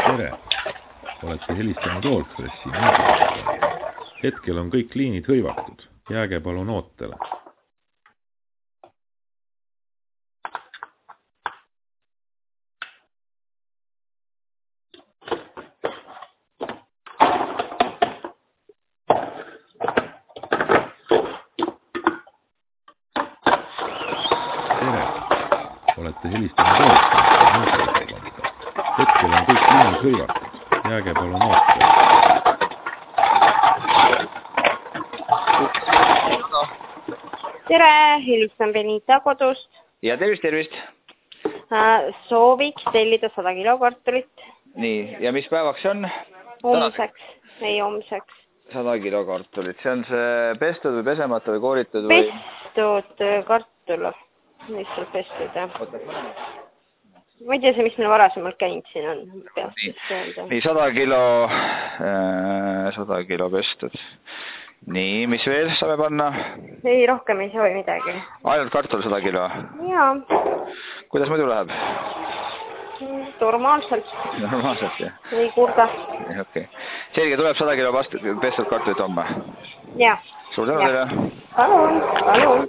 Tere! Olete helistanud Allfressi muusikale. Hetkel on kõik liinid hõivatud. Jääge palun ootele. Tere! Olete helistanud Allfressi muusikale. Hetkel on kõik liinid hõivatud. Jääge palun ootele. Tere, helistan Benita kodust. Ja tervist. Sooviks tellida 100 kilo kartulit. Nii, ja mis päevaks see on? Homseks, ei homseks. 100 kilo kartulit. See on see pestud või pesemata või kooritud või? Pestud kartul. Lihtsalt pestud, jah. Ma ei tea see, mis meil varasemalt käinud siin on. Nii, 100 kilo pestud. Nii, mis veel saame panna? Ei, rohkem ei soovi midagi. Ainult kartul 100 kilo? Jaa. Kuidas muidu läheb? Normaalselt. Normaalselt, jah? Ei kurda. Okei. Selge, tuleb 100 kilo pestud kartulit homme? Jah. Suur tänu teile! Palun.